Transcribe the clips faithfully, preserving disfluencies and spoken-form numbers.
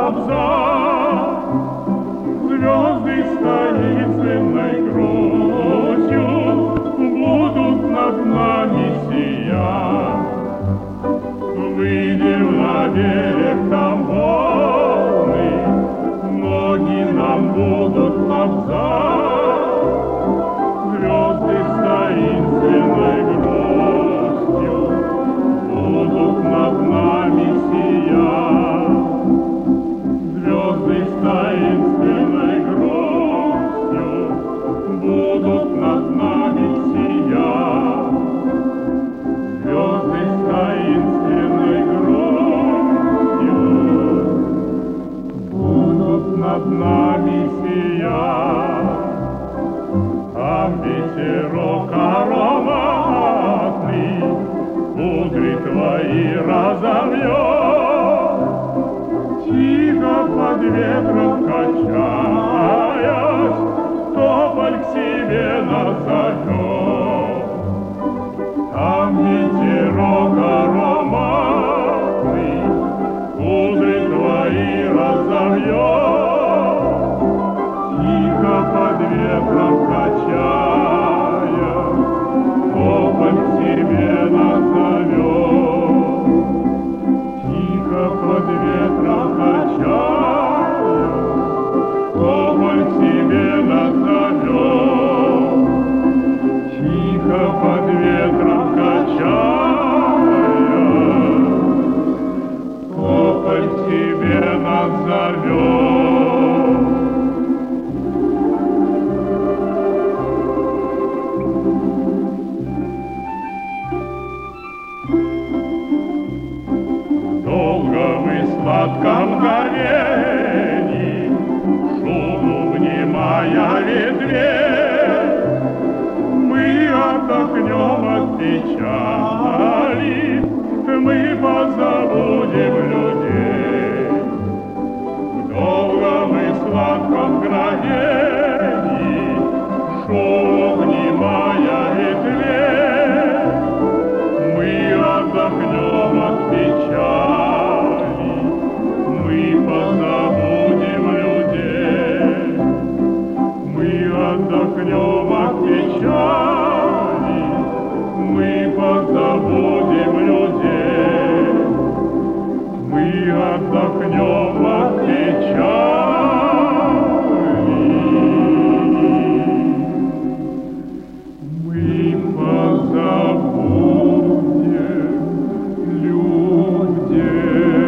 лобза. Звезды с таинственной грустью будут над нами сиять. Выйдем на берег, там волны, ноги нам будут лобзать. Звезды с таинственной грустью будут над нами сиять. Звезды с таинственной грустью будут над нами сиять. Звезды с таинственной грустью будут над нами сиять. Там ветерок ароматный кудри твои разовьет, тихо под ветром качаясь, тополь к себе назовет. Там ветерок ароматный кудри твои разовьет, тихо под ветром качая, тополь к себе назовет. Тихо под ветром качая, тополь к себе назовет. Тихо под ветром качая, тополь к себе назовет. Сладком горении, шуму внимая ветвей, мы отдохнем от печали, мы позабудем людей. В долгом и сладком горении, шуму внимая ветвей, мы отдохнем от печали, мы позабудем людей. Мы отдохнем от печали, мы позабудем людей. Мы отдохнем от печали, мы позабудем людей.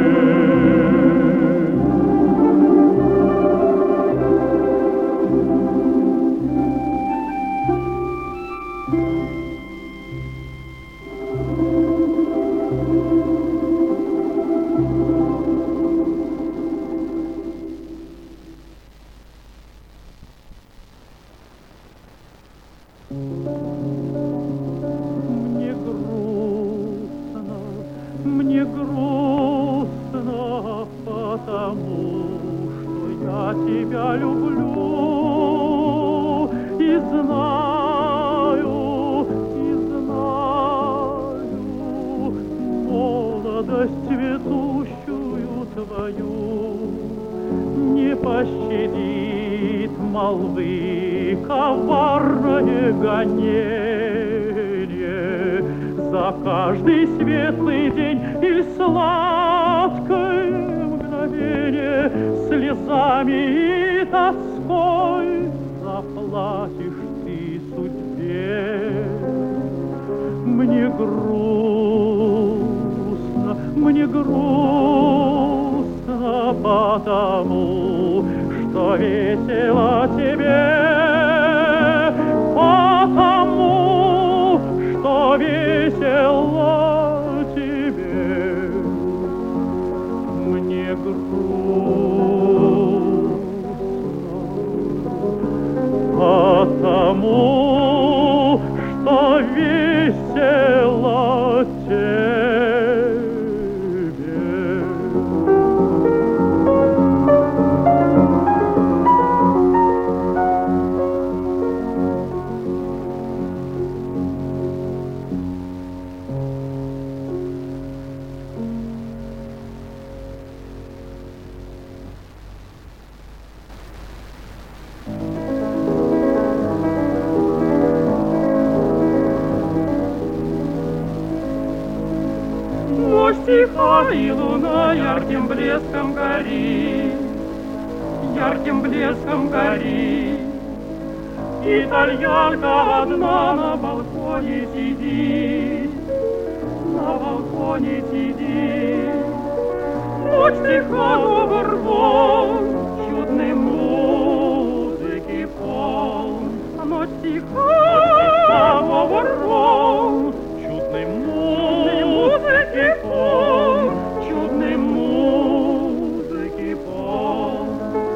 Мне грустно, мне грустно, потому что я тебя люблю и знаю, и знаю молодость цветущую твою не пощадит молвы коварное гонение. За каждый светлый день или сладкое мгновение слезами и тоской заплатишь ты судьбе. Мне грустно, мне грустно, потому что весело тебе, потому что весело тебе. Мне грустно, потому что весело тебе. и луна ярким блеском горит, ярким блеском горит. Итальянка одна на балконе сидит, на балконе сидит. Ночь тиха, но рвом чудной музыки полн. Ночь тиха, но рвом чудной музыки полн, чудной музыки полн.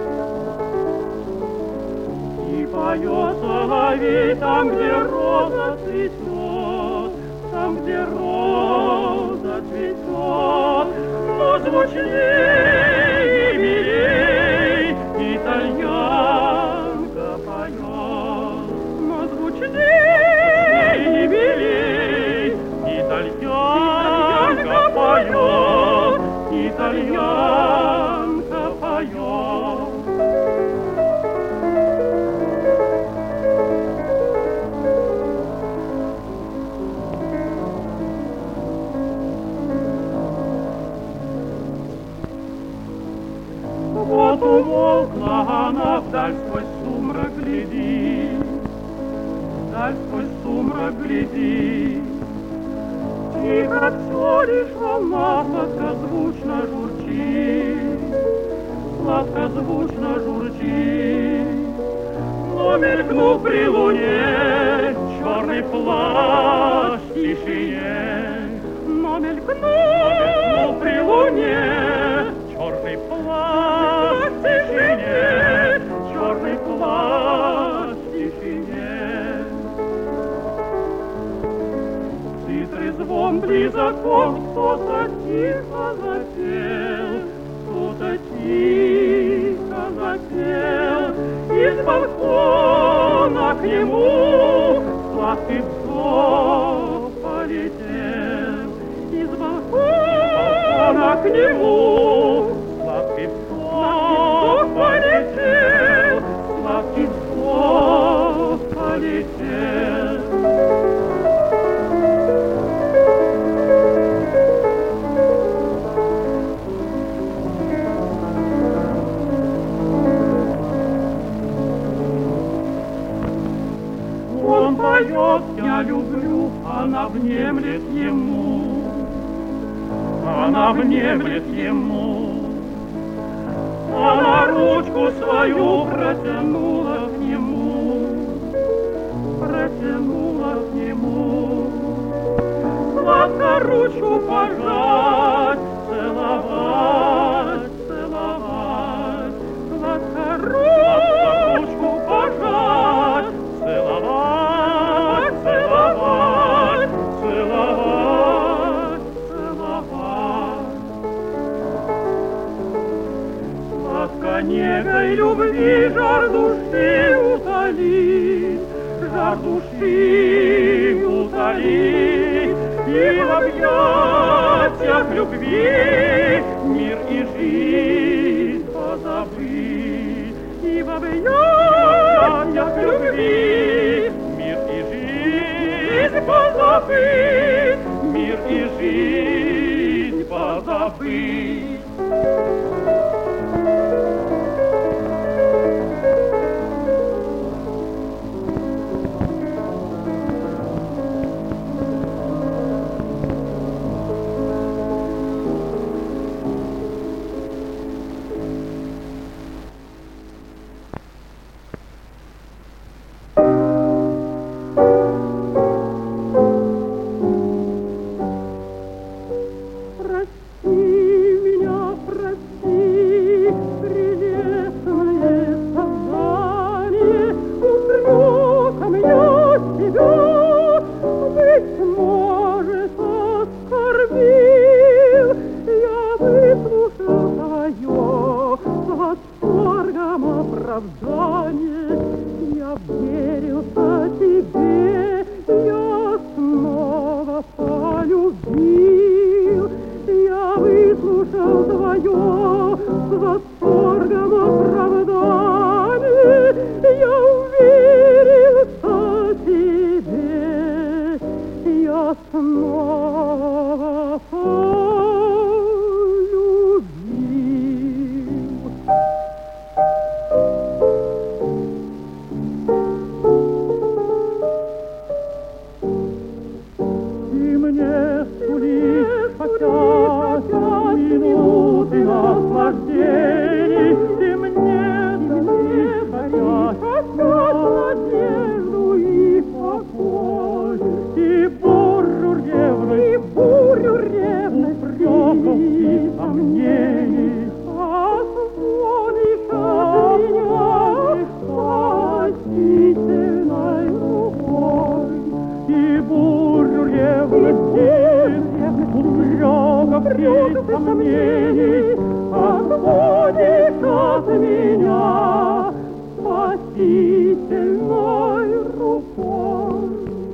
И поет соловей там, где роза цветет, там, где роза цветет. Но звучней и милей итальянка поет, но звучней и милей итальянка поет, итальянка поет. Вот умолкла она, вдаль сквозь сумрак глядит, вдаль сквозь сумрак глядит. Тихо все лишь волна сладкозвучно журчит, сладкозвучно журчит. Но мелькнул при луне черный плащ в тишине, но мелькнул при луне черный плащ в тишине, черный плащ в тишине. Цитры звон близок, кто-то тихо запел, кто-то тихо запел. Из балкона к нему сладкий вздох полетел, из балкона к нему сладкий вздох полетел, сладкий вздох полетел. Он поет, я люблю, она внемлет ему, она внемлет ему. Она ручку свою протянула к нему, протянула к нему. Сладко ручку пожать, целовать, целовать. Сладко ручку пожать, целовать, целовать, целовать, целовать. Сладко негой любви жар души утолит, жар души утолит. И в объятиях любви мир и жизнь позабыть. И в объятиях любви мир и жизнь позабыть, мир и жизнь позабыть. снова от меня спасительной рукой.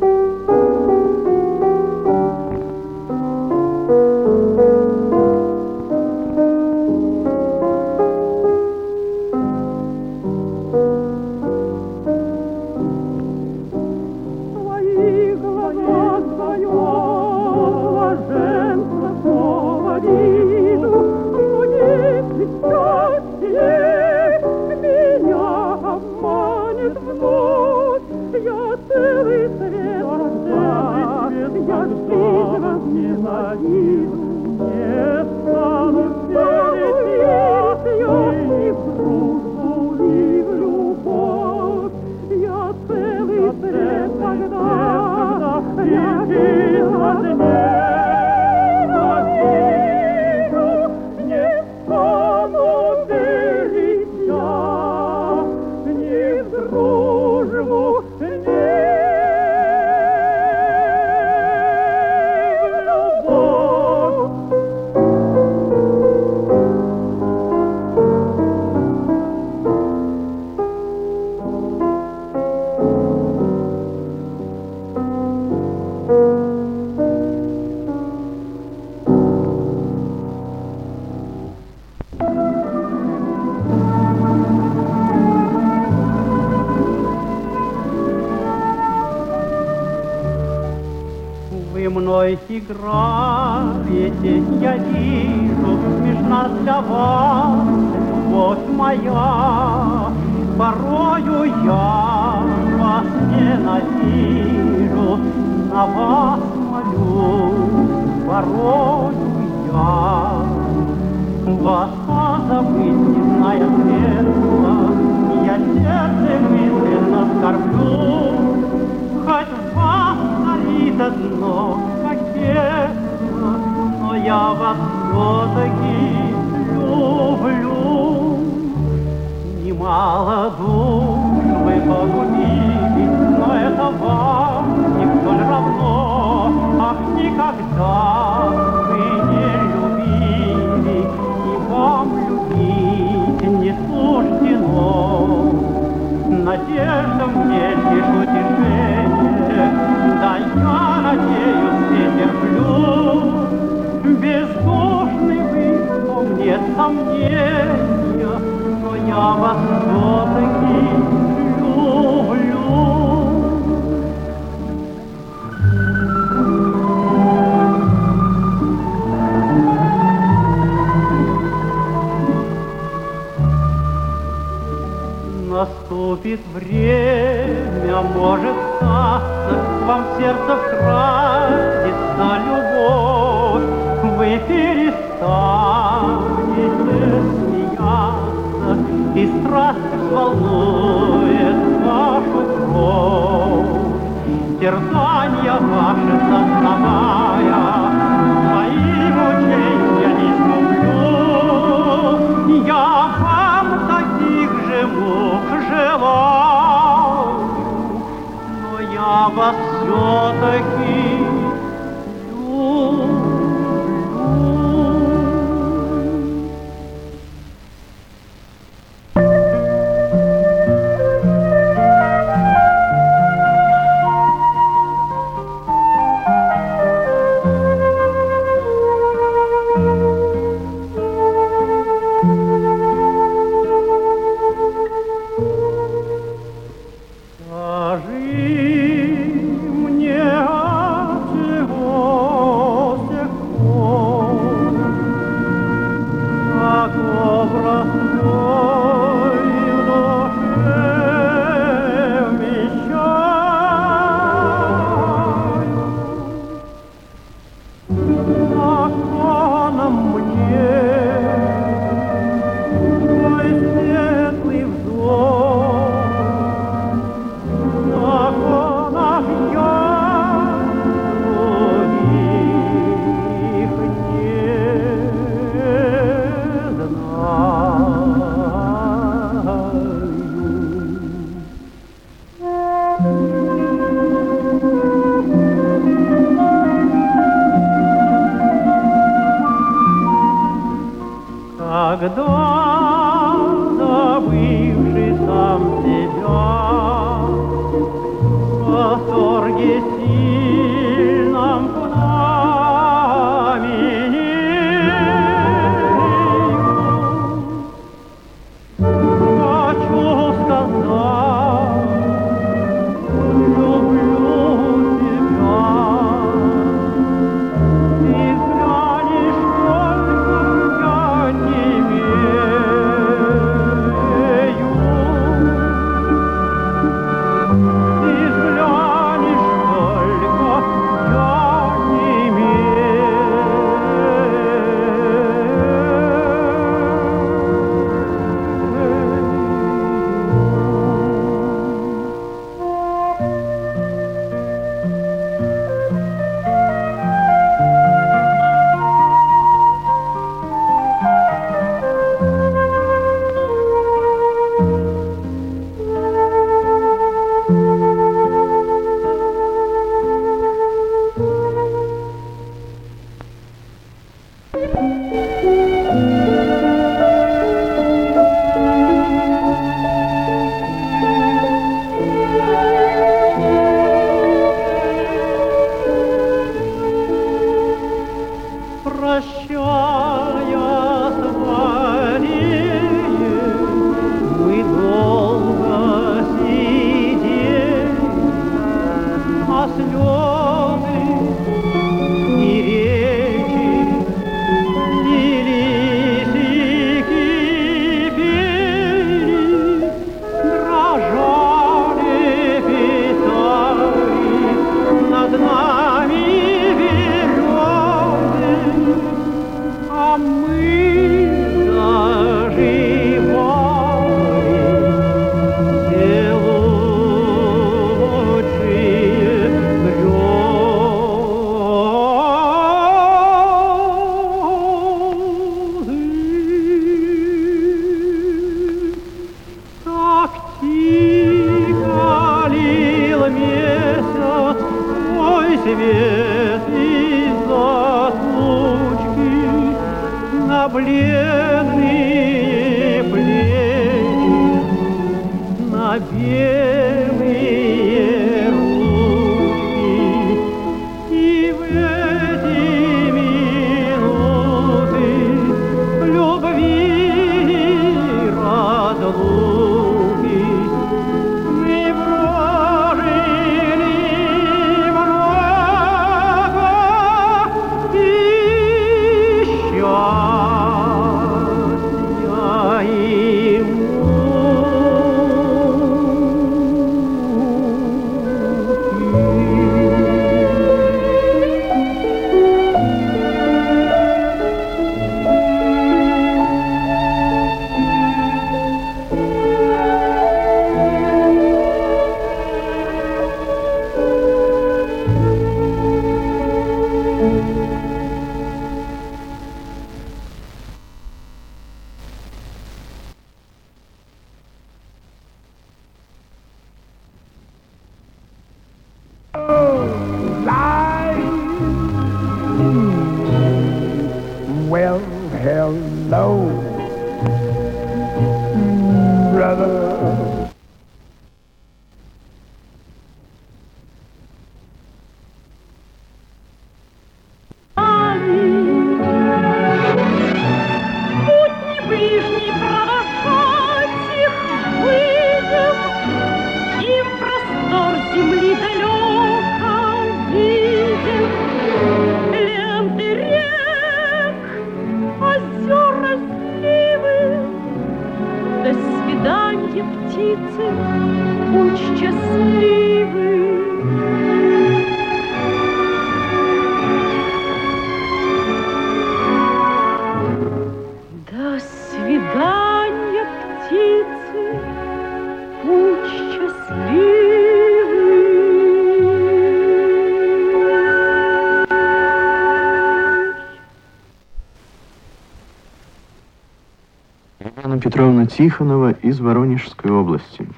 Играете, я вижу, меж нас для вас любовь моя. Порою я вас ненавижу, на вас молюсь, порою я вас позабыть не зная средства. Я сердце мысленно скорблю, хоть вас царит одно, но я вас все-таки люблю. Немало душ вы погубили, но это вам не столь равно. Ах, никогда вы не любили, и вам любить не суждено. Надежда мне лишь утешение, да я надеюсь и терплю. Бездушный вы, но нет сомнения, но я вас все-таки люблю. Наступит время, может статься, вам в сердце вкрадется любовь, вы перестанете смеяться, и страсть взволнует вашу кровь. Терзанья ваши сознавая, свои мучения искуплю. Я вам таких же мук желаю, но я вас все-таки люблю. свет из-за случки на бледные плечи, на белые руки. И в эти минуты любви разлуки мы прожили много и счастья и Well, hello, brother. Птицы, будь счастливы. До свидания, птицы, будь счастливы. Анна Петровна Тихонова из Воронежской области.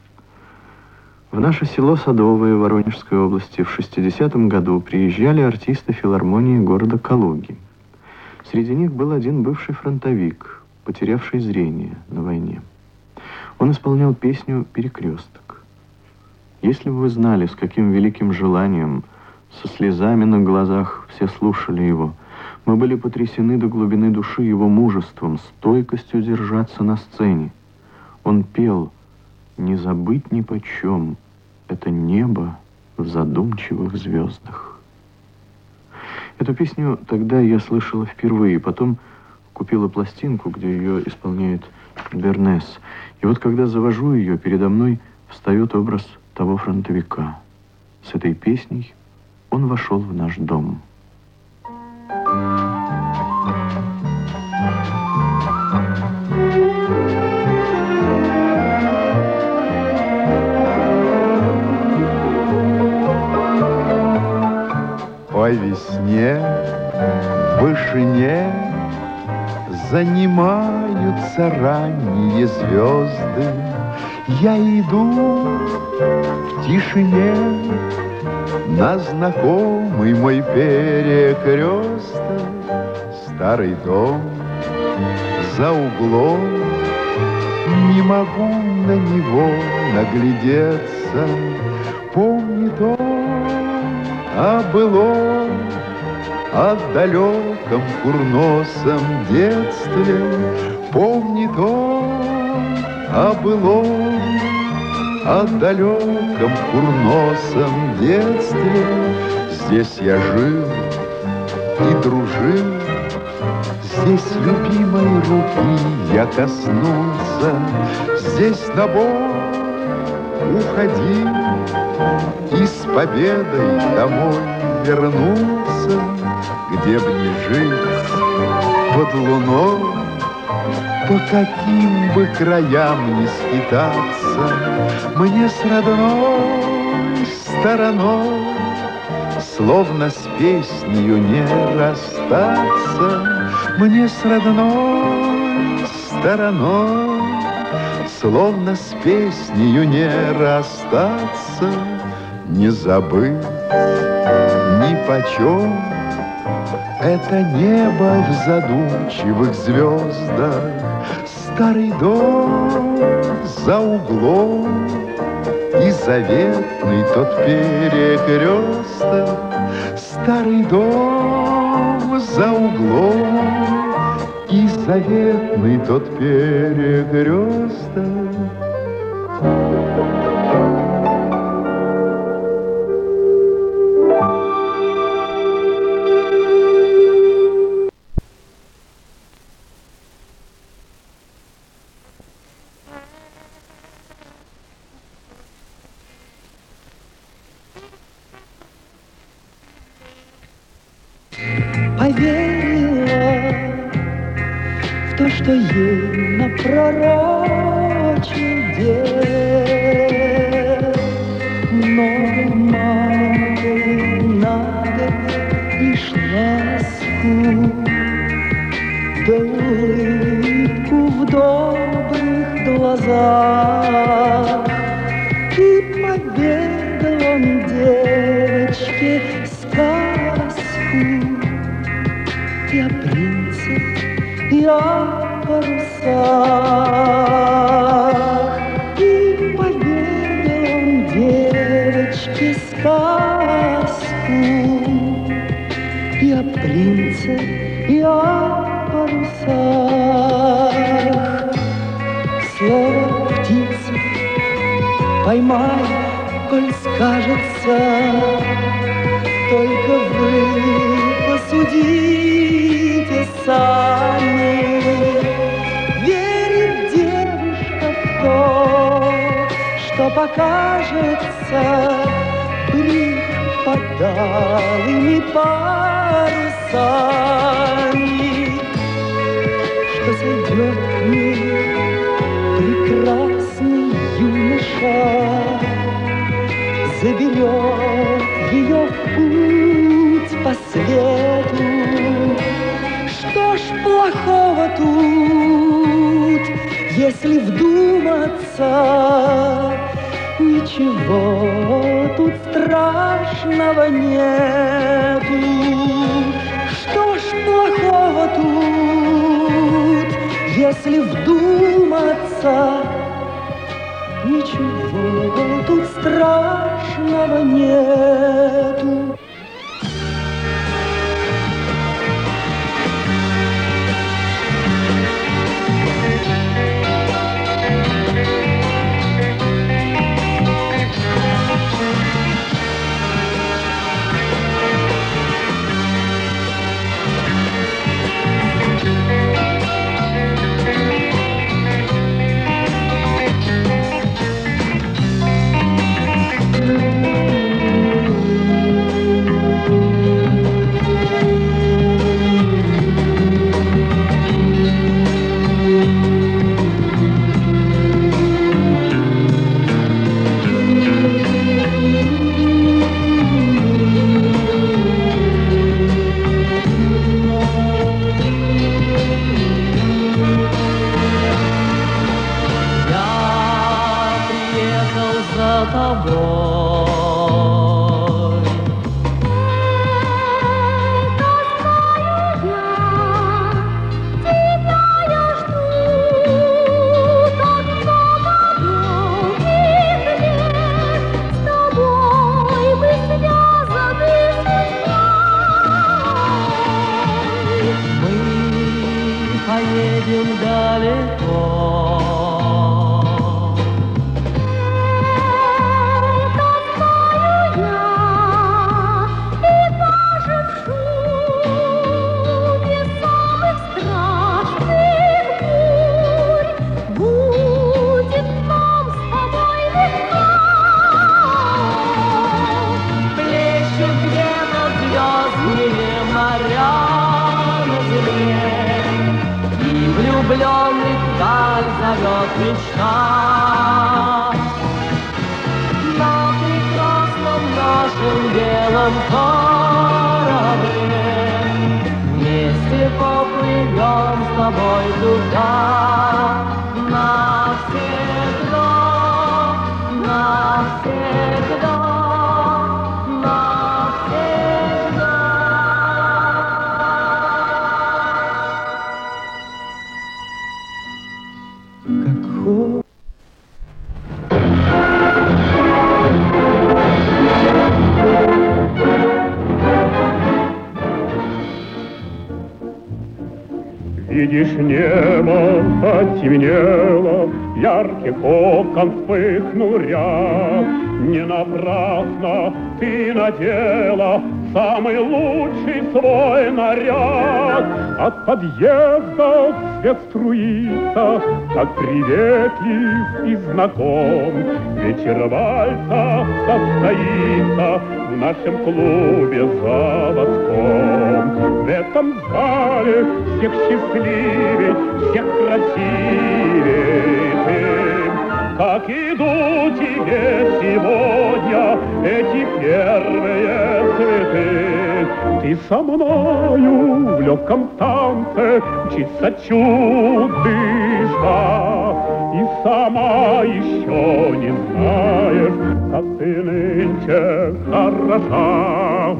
В наше село Садовое Воронежской области в шестидесятом году приезжали артисты филармонии города Калуги. Среди них был один бывший фронтовик, потерявший зрение на войне. Он исполнял песню «Перекресток». Если бы вы знали, с каким великим желанием, со слезами на глазах все слушали его, мы были потрясены до глубины души его мужеством, стойкостью держаться на сцене. Он пел «Не забыть ни почем, это небо в задумчивых звездах». Эту песню тогда я слышала впервые, потом купила пластинку, где ее исполняет Бернес. И вот когда завожу ее, передо мной встает образ того фронтовика. С этой песней он вошел в наш дом. По весне в вышине занимаются ранние звезды. Я иду в тишине на знакомый мой перекресток. Старый дом за углом, не могу на него наглядеться. Помнит он о былом, о далеком курносом детстве. Помнит он о былом, о далеком курносом детстве. Здесь я жил и дружил, здесь любимой руки я коснулся, здесь на бой уходил и с победой домой вернулся. Где б ни жить под луной, по каким бы краям ни скитаться, мне с родной стороной словно с песнею не расстаться. Мне с родной стороной словно с песнею не расстаться. Не забыть нипочем. Это небо в задумчивых звездах, старый дом за углом и заветный тот перекресток. Старый дом за углом и заветный тот перекресток. Поверила в то, что ей напророчил дед. Много маленькой надо лишь ласку, да улыбку в добрых глазах. И поведал он девочке сказку и о принце, и о парусах. И поведал он девочке сказку и о принце, и о парусах. Слово птицы поймай, коль скажется, только вы посудите сами. Верит девушка в то, что покажется брик под алыми парусами, что сойдет к ней прекрасный юноша, заберет ее в путь по свету. Что ж плохого тут, если вдуматься? Ничего тут страшного нету. Что ж плохого тут, если вдуматься? Ничего тут страшного нету. влюбленных даль зовет мечта. На прекрасном нашем белом корабле вместе поплывем с тобой туда. Навсегда, навсегда, навсегда. Глядишь, небо потемнело, ярких окон вспыхнул ряд. Не напрасно ты надела самый лучший свой наряд. От подъезда свет струится, как приветлив и знаком. Вечер вальса состоится в нашем клубе заводском. В этом зале всех счастливей, всех красивей ты. Как идут тебе сегодня эти первые цветы. Ты со мною в легком танце мчится чудышка, и сама еще не знаешь, как ты нынче хороша.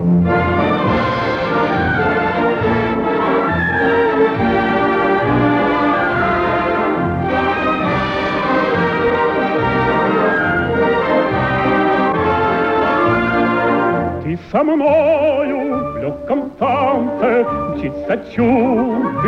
Ты со мною в легком танце мчится чудыша,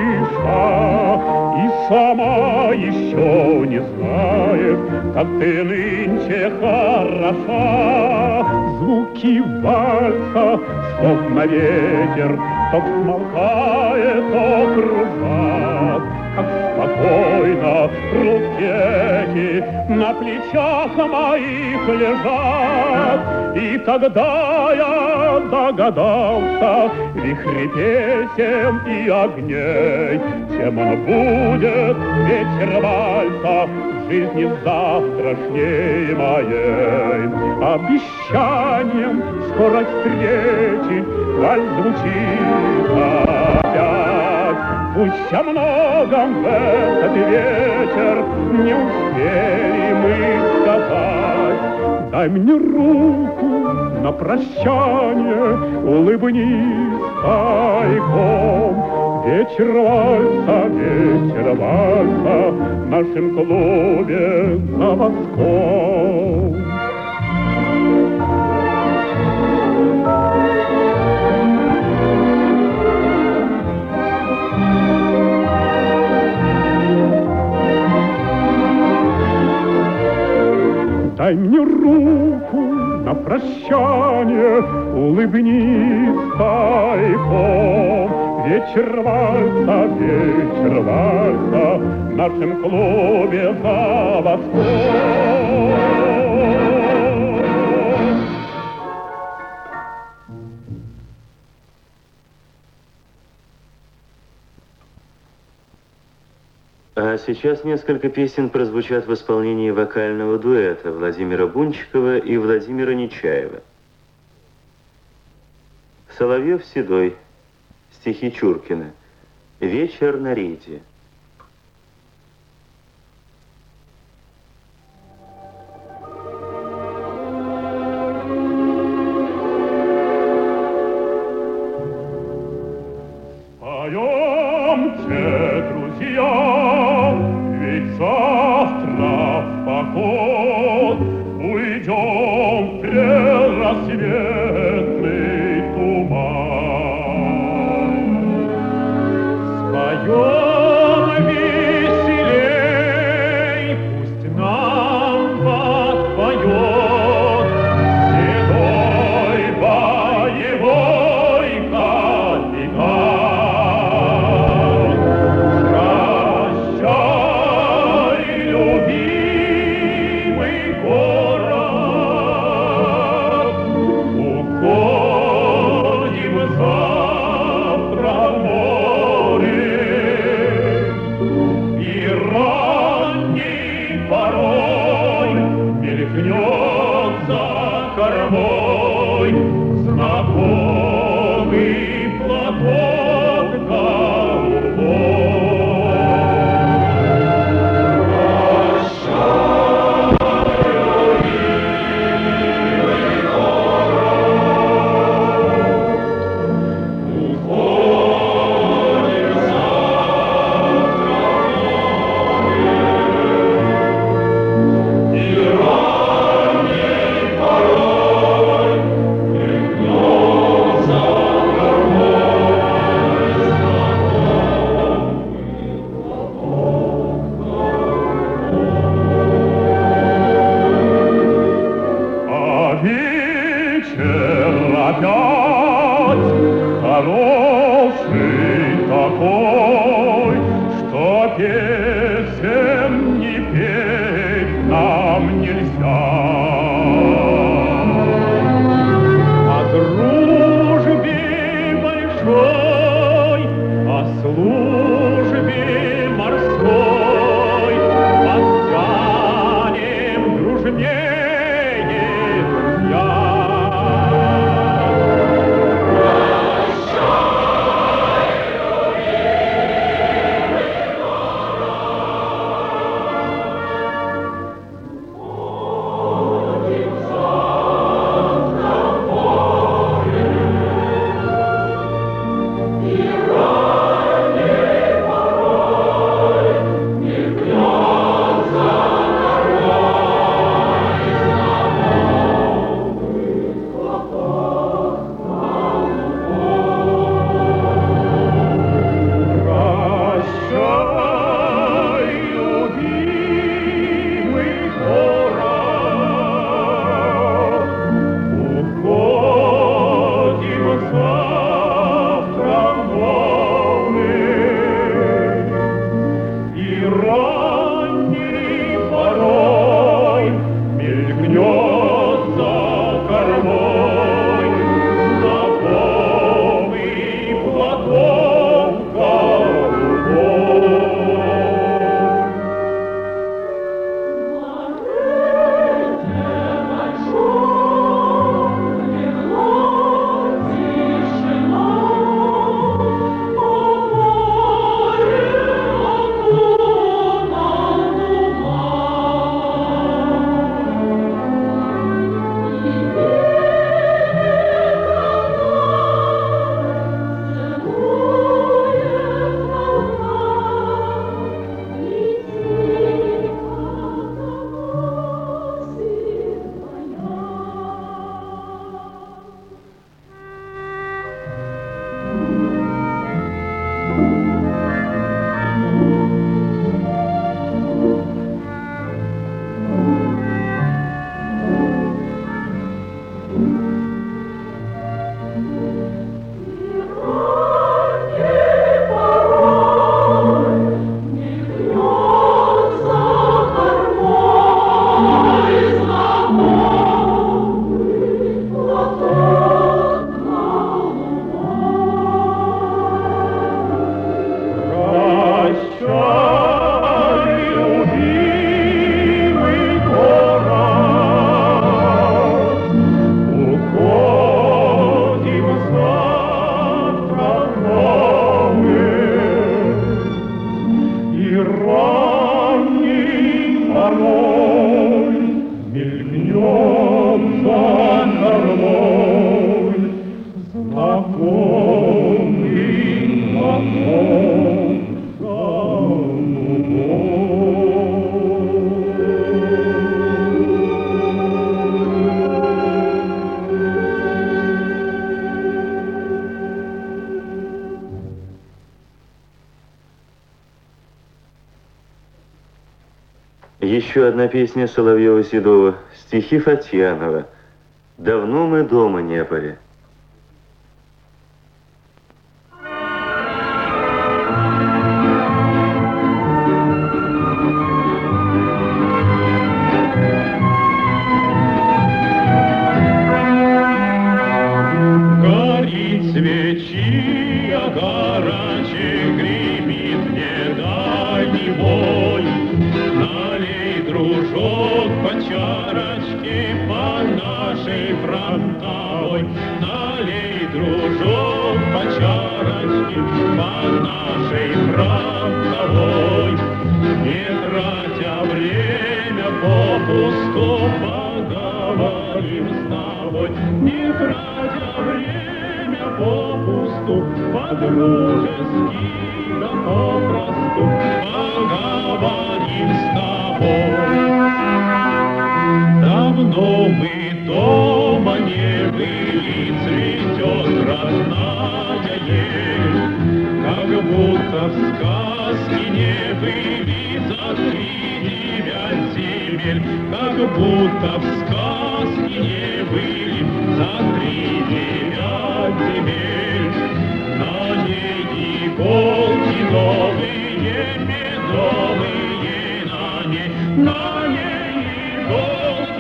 и сама еще не знаешь, как ты нынче хороша. Звуки вальса, словно ветер, то смолкает, то кружат. Как спокойно руки эти на плечах моих лежат. И тогда я догадался, вихри песен и огней, чем он будет вечер вальса в жизни завтрашней моей. Обещанием скорой встречи вальс звучит опять. Пусть о многом в этот вечер не успели мы сказать. Дай мне руку на прощание, улыбнись тайком. Вечер вальса, вечер вальса в нашем клубе заводском. Дай мне руку на прощание, улыбнись тайком. Вечер вальса, вечер вальса в нашем клубе заводском. А сейчас несколько песен прозвучат в исполнении вокального дуэта Владимира Бунчикова и Владимира Нечаева. Соловьев седой. Стихи Чуркина. Вечер на рейде. Пойдемте, друзья, ведь завтра в поход уйдем предрассветный туман. Споем веселей, пусть нам подпоет седой боевой капитан. Прощай, любимый город, уходим завтра в море. И ранний порой мелькнет за кормой знакомый платок голубой. вся. О дружбе большой, о службе морской, подтянем дружнее друзья. Еще одна песня Соловьева-Седова, стихи Фатьянова. «Давно мы дома не были». Горит свечи, огарочек гремит мне дальний бой. Налей, дружок, по чарочке, по нашей фронтовой. Налей, дружок, по чарочке, по нашей фронтовой. Не тратя время попусту, поговорим с тобой. Не тратя время попусту, по-дружески, да попросту поговорим с тобой. Давно мы дома не были, цветет родная ель, как будто в сказке не были за тридевять земель, как будто в сказке не были за тридевять земель. На ней иголки новые, медовые, на ней, на ней иголки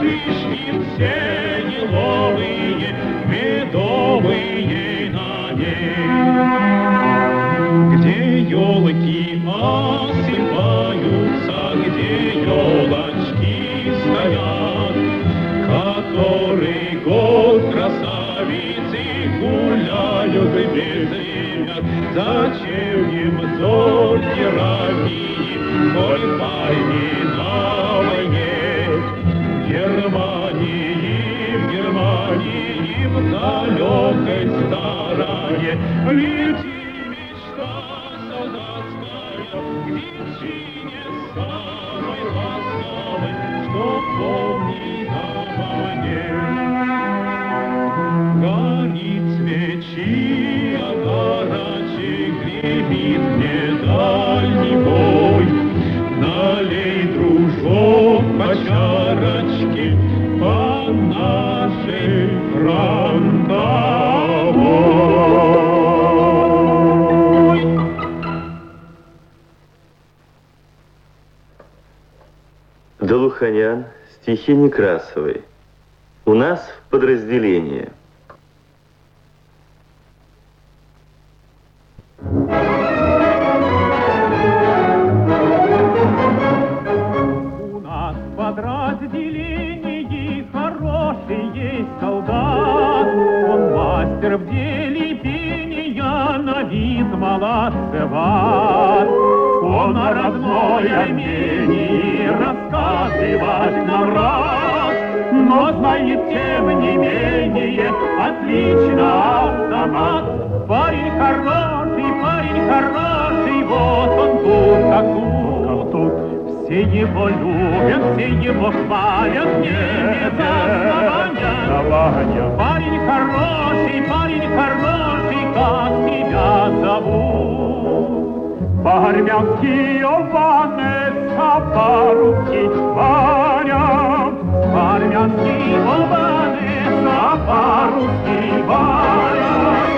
шишки все еловые, медовые на ней. Где елки осыпаются, где елочки стоят, который год красавицы гуляют без ребят. Зачем им зорьки ранние, коль парни на войне? В Германии, в Германии, в далекой стороне летит мечта солдатская к ветчине самой ласковой, что помнит обо мне. Горит свечи, огарочек, гремит мне дальний бой. Налей, дружок, по чарочке, по нашей фронтовой. Долуханян, стихи Некрасовой. У нас в подразделении. У нас в подразделении хороший есть солдат. Он мастер в деле пения, на вид молодцеват. Он о родной имении рассказывать нам рад, но знает, тем не менее, отлично автомат. Парень хороший, парень хороший, вот он тут, как тут, как тут. Все его любят, все его хвалят, не без основания. Парень хороший, парень хороший, как тебя зовут? По-армянски Ованеса, по-русски Ваня. По-армянски Ованеса, по-русски Ваня.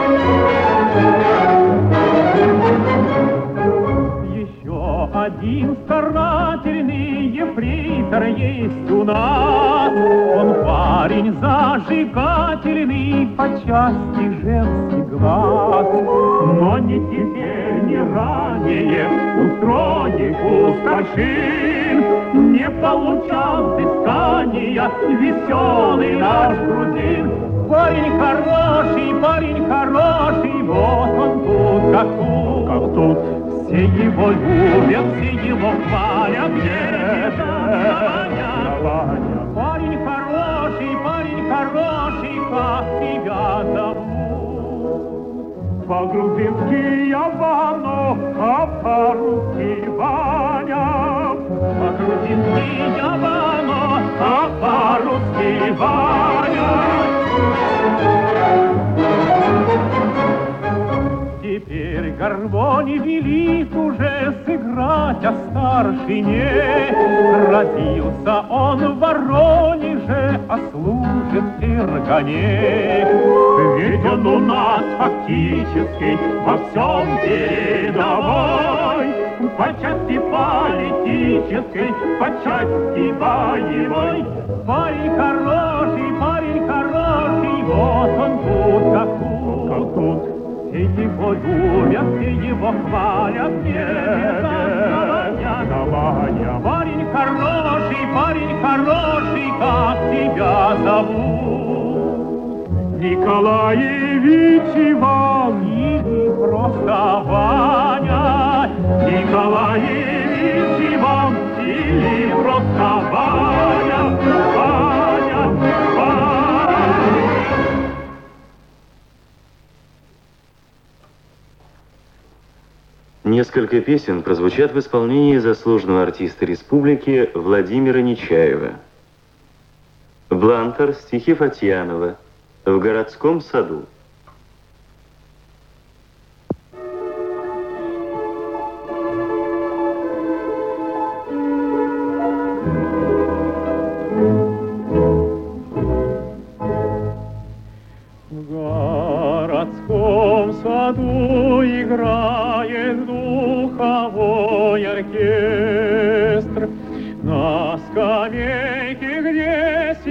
Еще один старательный ефрейтор есть у нас. Он парень зажигательный по части женских глаз. Но ни теперь, ни ранее у строгих старшин не получал взыскания веселый наш грузин. Парень хороший, парень хороший, вот он тут, как тут, как тут. Все его любят, все его хвалят, где-то Ваня. Парень хороший, парень хороший, как тебя зовут? По-грузински Явано, а по-русски Ваня. По-грузински Явано, а по-русски Ваня. Теперь гармони велит уже сыграть о старшине. Родился он в Воронеже, а служит в Фергане. Ведь он у нас фактически во всем передовой. По части политической, по части боевой. Парень хороший, парень хороший, вот он тут, как тут, как тут. Все его любят, все его хвалят, нет основания. Парень хороший, парень хороший, как тебя зовут? Николаевич Иван или просто Ваня? Николаевич Иван или просто Ваня? Ваня, Ваня. Несколько песен прозвучат в исполнении заслуженного артиста республики Владимира Нечаева. Блантер, стихи Фатьянова. В городском саду. В городском саду играет духовой оркестр. На скамейке, где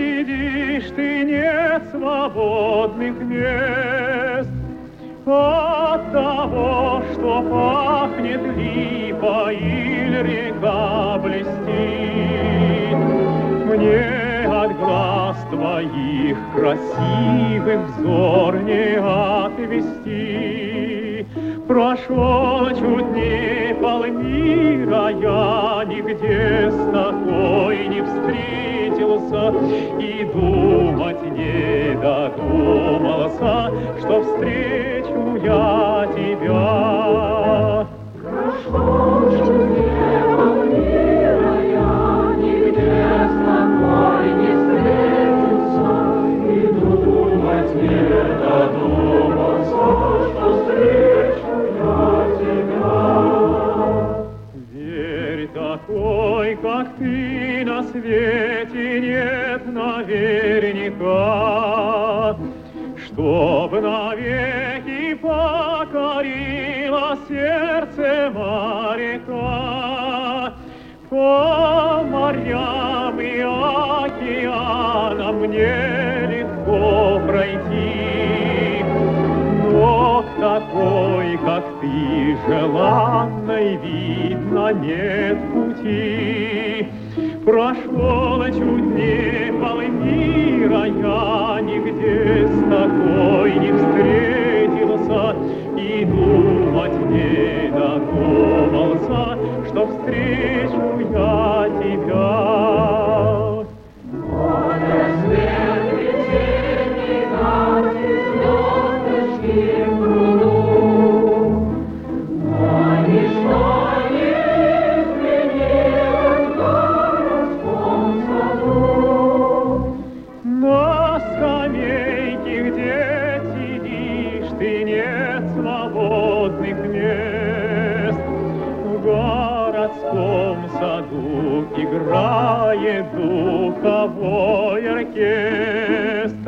своих красивых взор не отвести. Прошел чуть не полмира, я нигде с такой не встретился, и думать не додумался, что встречу я тебя. Прошел чуть не полмира, я нигде с такой не встретился, и думать не додумался, что встречу такой, как ты, на свете нет наверняка, чтоб навеки покорило сердце моряка. По морям и океанам мне легко пройти, но к такой, как ты, желанной, видно, нет пути. Прошел чуть не полмира, я нигде с такой не встретился, и думать не додумался, что встречу я тебя. Море свет весенний, гаси звездочки в пруду, но ничто не изменилось в городском саду. На скамейке, где сидишь ты, нет свободных мест. В городском саду играет духовой оркестр.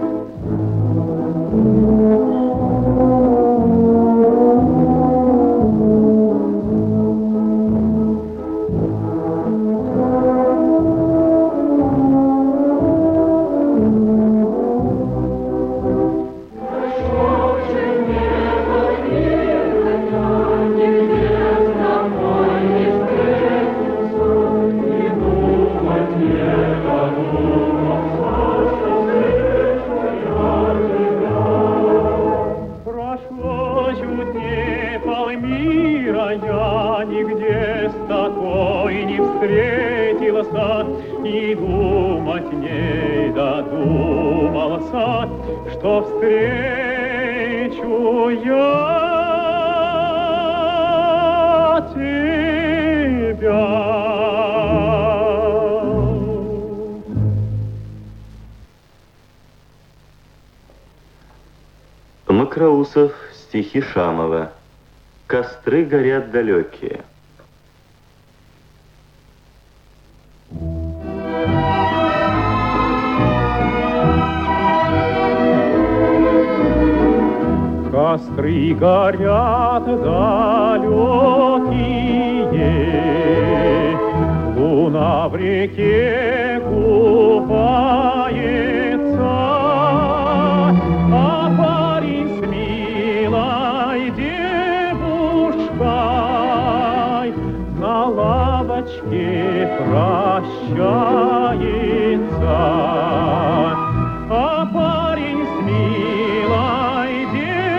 И думать не додумался, что встречу я тебя. Мокроусов, стихи Шамова. Костры горят далекие. Костры горят далекие, луна в реке купается, а парень с милой девушкой на лавочке прощается. А парень с милой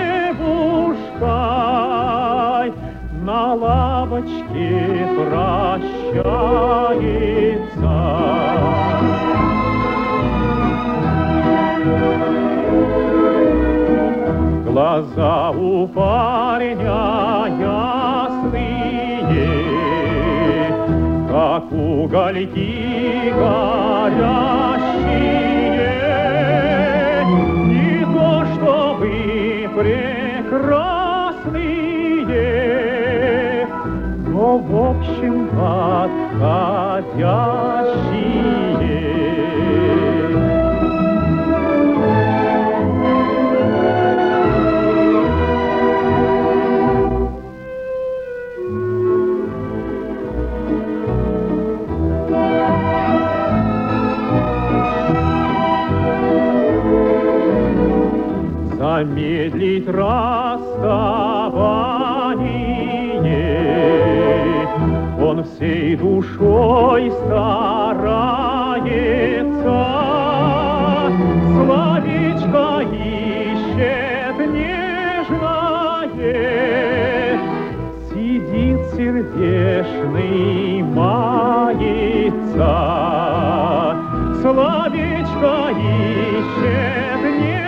девушкой на лавочке прощается. Глаза у парня ясные, как угольки горящие, не то чтобы прекрасные, но в общем подходящие. Замедлить расставание он всей душой старается. мается, словечко ищет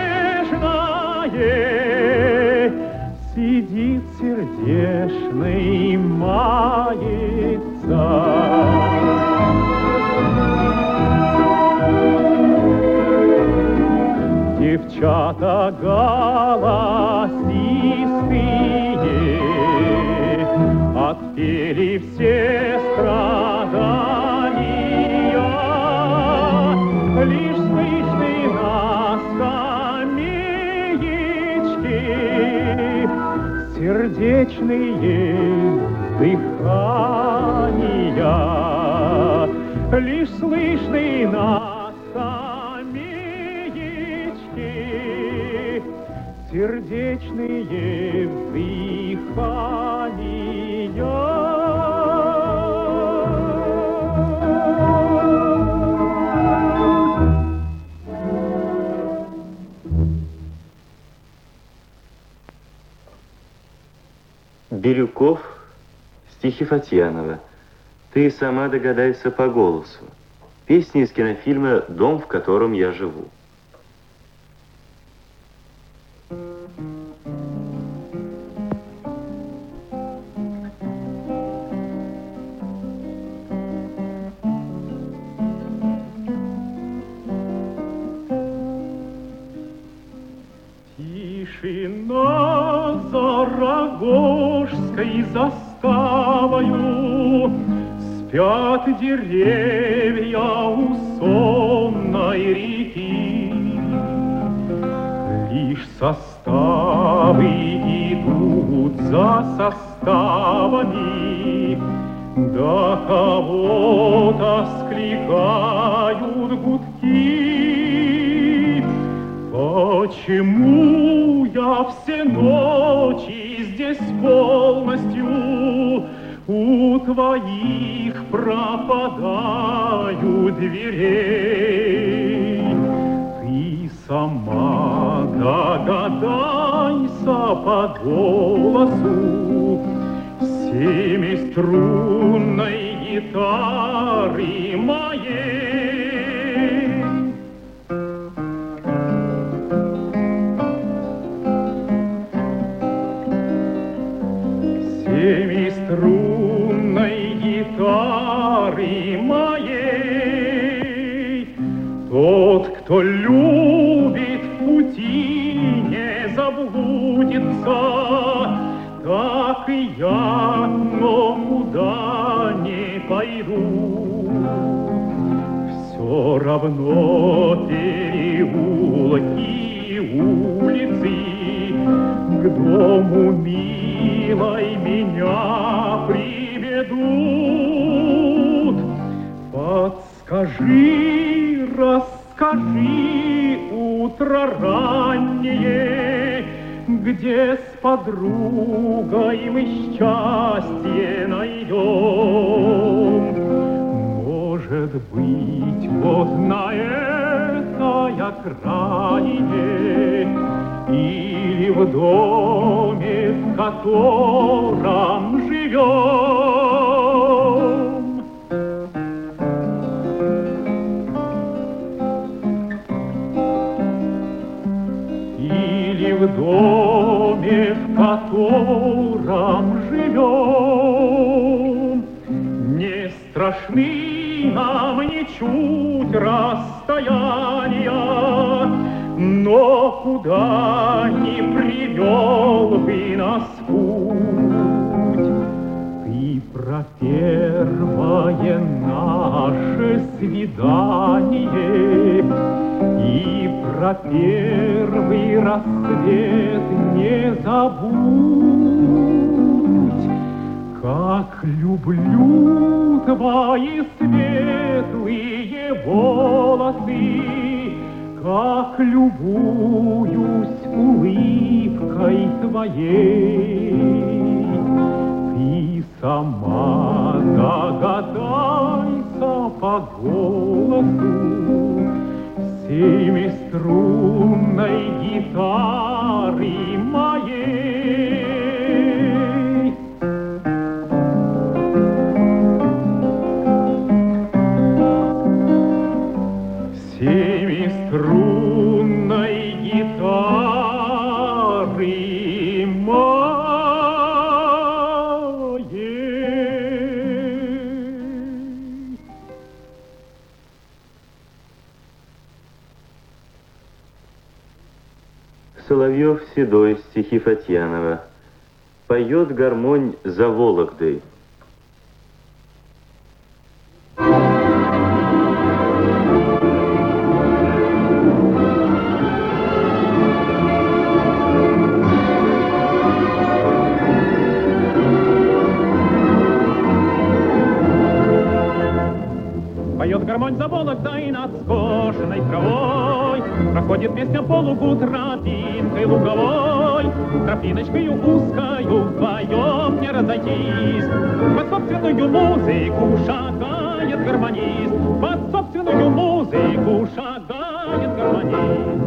нежное, сидит сердечный, мается. Девчата голосистые отпели все страдания, лишь слышны на скамеечке сердечные дыхания, лишь слышны на сердечные вздыхания. Бирюков, стихи Фатьянова. Ты сама догадайся по голосу. Песни из кинофильма «Дом, в котором я живу». Тишина за Рогожской заставою, спят деревья у сонной реки. Лишь составы идут за составами, да кого-то скликают гудки. Почему я все ночи здесь полностью у твоих пропадаю дверей? Ты сама догадайся по голосу семиструнной гитары моей. Семиструнной гитары моей. Тот, кто любит в пути, не заблудится, так и я, но куда не пойду. Все равно переулки и улицы к дому милой меня приведут. Подскажи, расскажи, утро раннее, где с подругой мы счастье найдем. Может быть, вот на этой окраине или в доме, в котором живем. Или в доме, в котором живем. Не страшны нам ничуть расстояния, но куда ни привел бы нас путь. Ты про первое наше свидание и про первый рассвет не забудь. Как люблю твои светлые волосы, как любуюсь улыбкой твоей. Ты сама догадайся по голосу семиструнной гитары моей. Соловьев седой, стихи Фатьянова. Поет гармонь за Вологдой. Поет гармонь за Вологдой над скошенной травой, проходит песня по лугу тропинкой луговой, тропиночкою узкою вдвоем не разойтись. Под собственную музыку шагает гармонист, под собственную музыку шагает гармонист.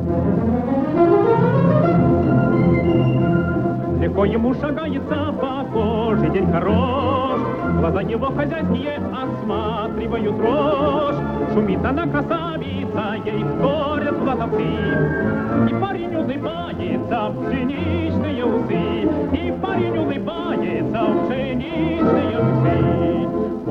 Легко ему шагается, похожий день хорош, глаза его хозяйские осматривают рожь. Шумит она красавица, ей вторят платовцы, и парень улыбается в пшеничные усы, и парень улыбается в пшеничные усы.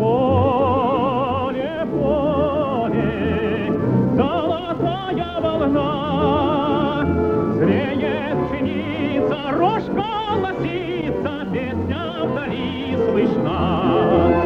Поле, поле, золотая волна, зреет пшеница, рожь колосится, песня вдали слышна.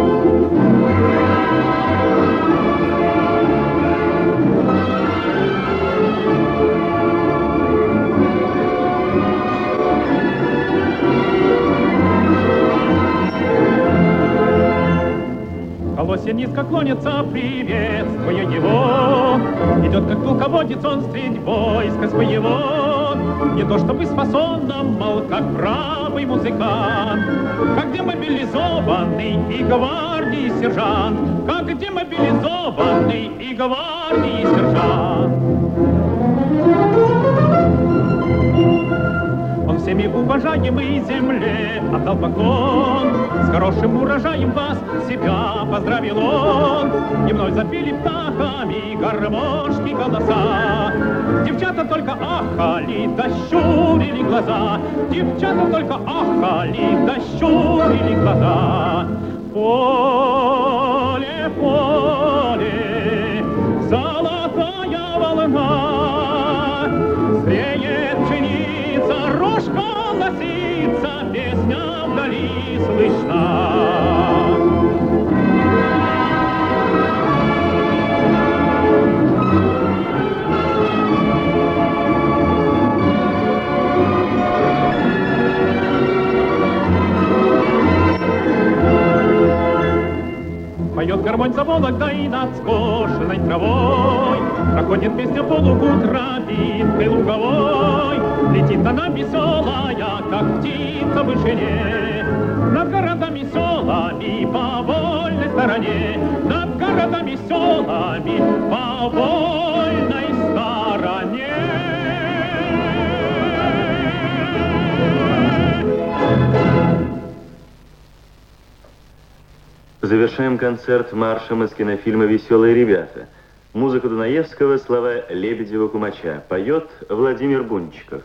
Колосья низко клонится, приветствуя его. Идет, как полководец, он встреть войска своего. Не то чтобы с фасоном, мол, как бравый музыкант, как демобилизованный и гвардии сержант, как демобилизованный и гвардии сержант. Он всеми уважаемой земле отдал поклон, с хорошим урожаем вас себя поздравил он, и вновь запели птахами гармошки голоса. Девчата только ахали, да щурили глаза, девчата только ахали, да щурили глаза. Поле, поле, золотая волна, зреет пшеница, рожь колосится, песня вдали слышна. Поет гармонь за Вологдой над скошенной травой, проходит песня по лугу тропинкой луговой. Летит она веселая, как птица в вышине, над городами селами по вольной стороне, над городами селами по вольной стороне. Завершаем концерт маршем из кинофильма «Веселые ребята». Музыка Дунаевского, слова Лебедева-Кумача. Поет Владимир Бунчиков.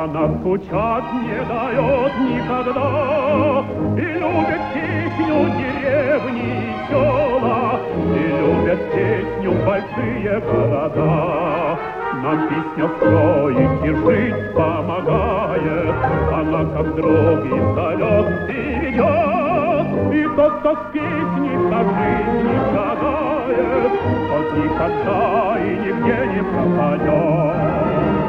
Она скучать не дает никогда, и любит песню деревни и села, и любит песню большие города. Нам песня строить и жить помогает, она как друг издалек и ведет. И тот, кто с песней по жизни шагает, тот никогда и нигде не пропадет.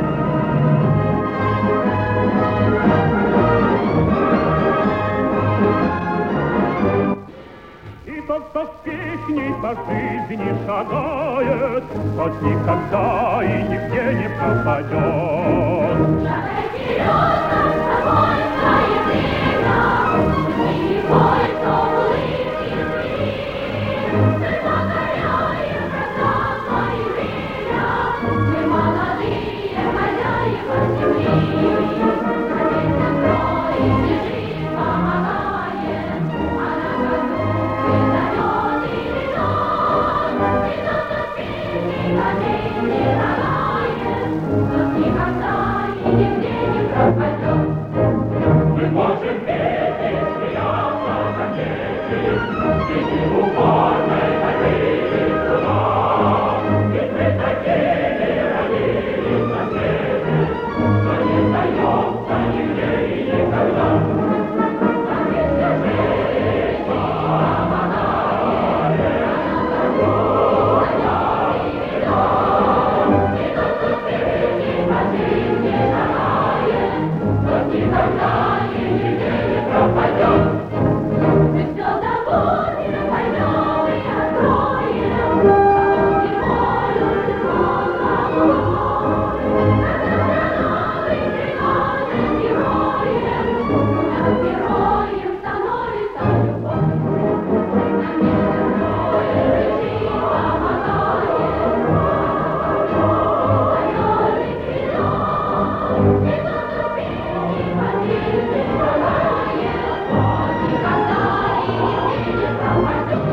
И тот, кто с песней по жизни шагает, тот никогда и нигде не пропадет. Шагай вперед, над тобой знает время, и бой, кто улыбки ты покоряем пространство и время. Мы молодые хозяева земли, песня строить и жить помогает, она как друг издает и ведет. И тот, кто с песней по жизни шагает, тот никогда и нигде не пропадет. Мы можем петь и смеяться, как дети, дети в упорной борьбе труда. Ведь мы такие родились на свете, но не сдаемся нигде и никогда. А песня жизнь помогает, она другая и ведет. И тот, кто с песней по жизни шагает, тот никогда и нигде не пропадет. Мы все забудем, поймем и откроем, кого зимою сыграл собой. Над новым героем, над героем становится любовь. Нам песня строит и помогает, поет и цветет. И тот, кто с песней по жизни шагает, тот никогда и нигде не пропадет.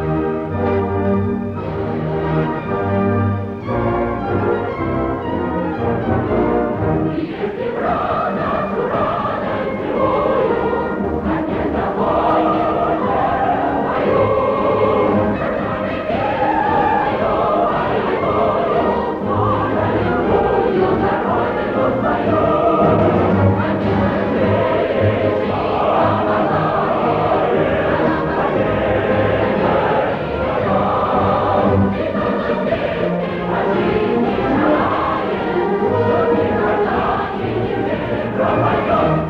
И если правда суровой зимою, как не тобой не пою, черной песною боевую, сколько любую за родину свою. А песня жизни помогает, она победа и дает. И тот, кто с песней по жизни шагает, тот никогда и нигде не пропадет.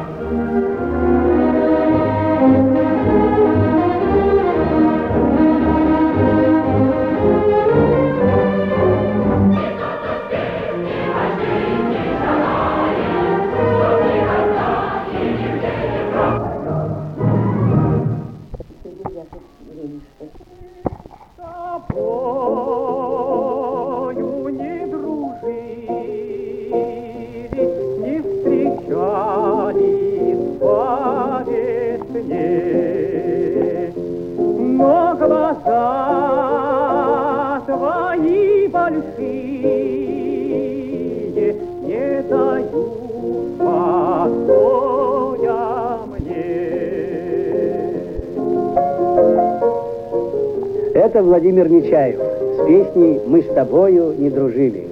Тобою не дружили, не встречались по весне, но глаза твои большие не дают покоя мне. Это Владимир Нечаев с песней «Мы с тобою не дружили».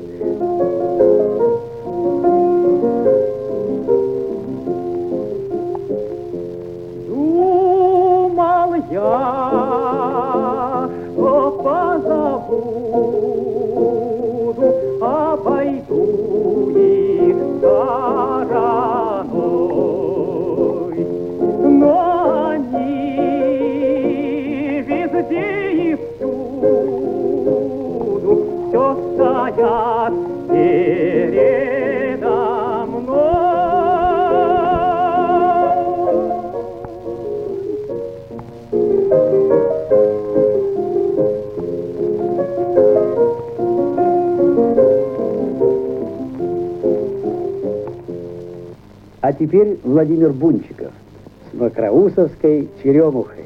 Думал я, что позабуду, обойду их стороной, но они везде и всюду все стоят передо мной. А теперь Владимир Бунчиков с Макроусовской «Черемухой».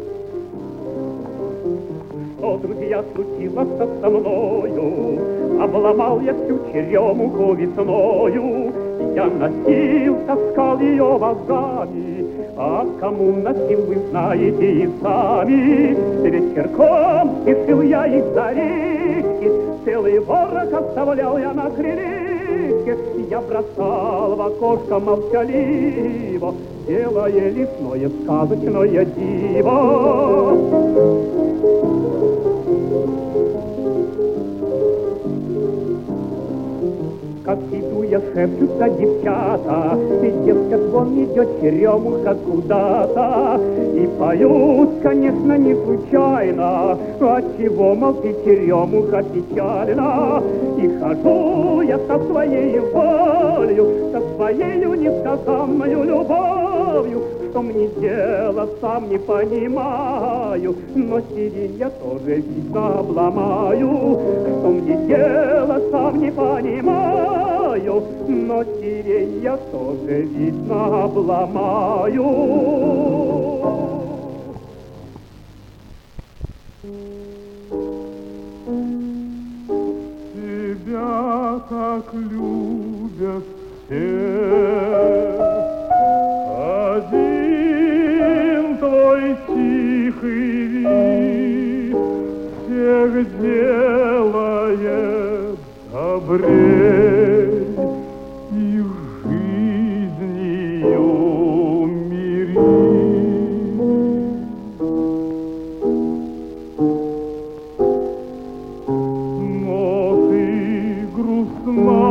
Что, друзья, случилось со мною? Обломал я всю черемуху весною, Я носил, таскал ее вазами, а кому носил, вы знаете и сами. Вечерком спешил я их за речки, целый ворох оставлял я на крылечке. Я бросал в окошко молчаливо, делая лесное сказочное диво. Как иду я, шепчутся девчата, и дескать, вон идет черемуха куда-то. И поют, конечно, не случайно, отчего молчит черемуха печально. И хожу я со своей волею, со своею несказанною любовью. Что мне дело, сам не понимаю, но сирень я тоже, видно, обломаю. Что мне дело, сам не понимаю, но сирень я тоже, видно, обломаю. Тебя так любят все, один твой тихий вид всех делает добрей и жизнью мирит. Но ты грустна,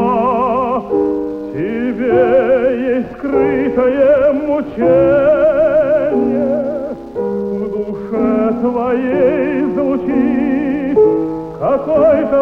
тебе есть скрытое мучение, в душе твоей звучит какой-то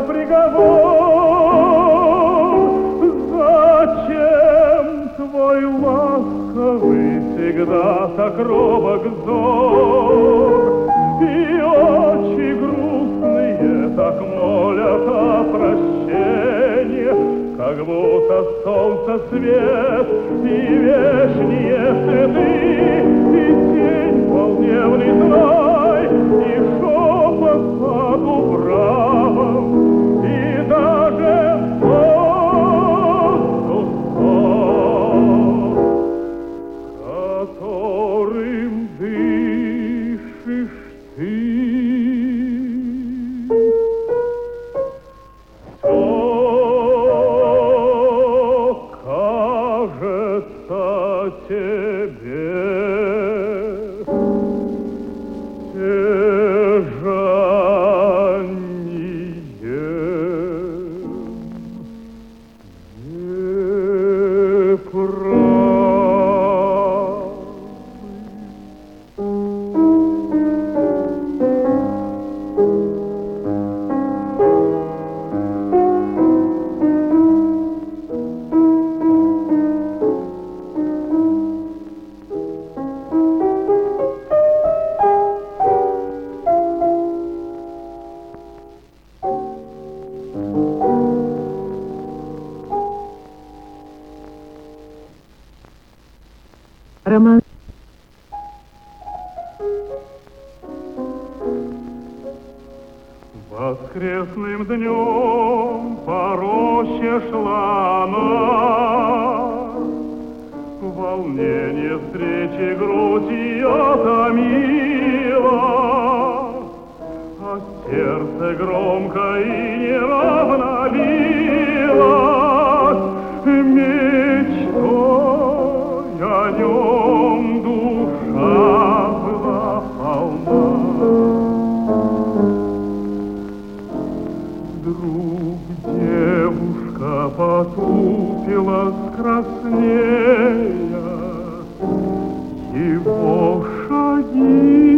приговор. Зачем твой ласковый всегда так робок взор? И очи грустные так молят о прощении, как будто солнце свет и вешние цветы, и тень полдневный зной, и шепот под убравом, и даже воздух тот, которым дышишь ты. Роман. Воскресным днем по роще шла она, волнение встречи грудь ее томила, а сердце громко и неровно билось, мечтой о нем душа была полна. Вдруг девушка потупилась краснея, его шаги,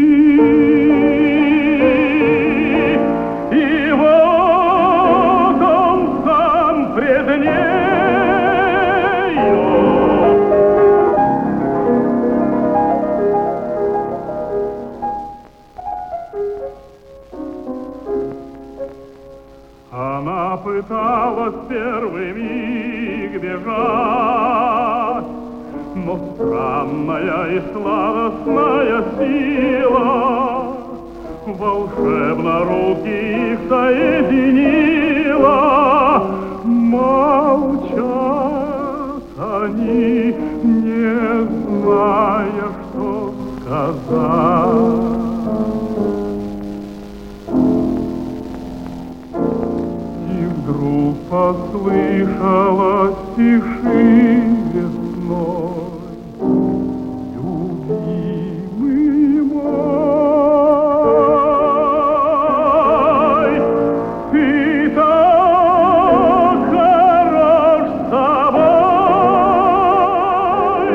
и вот он сам пред нею. Она пыталась первый миг бежать, но странная и сладостная сила волшебно руки их соединила. Молча они, не зная, что сказать. И вдруг послышалось тиши весной. Любимый мой, ты так хорош собой.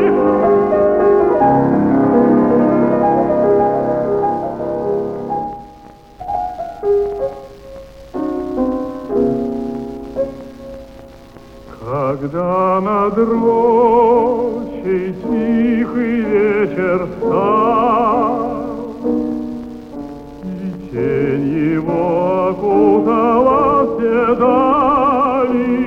Когда над рощей тихий вечер стал, и тень его окутала все дали,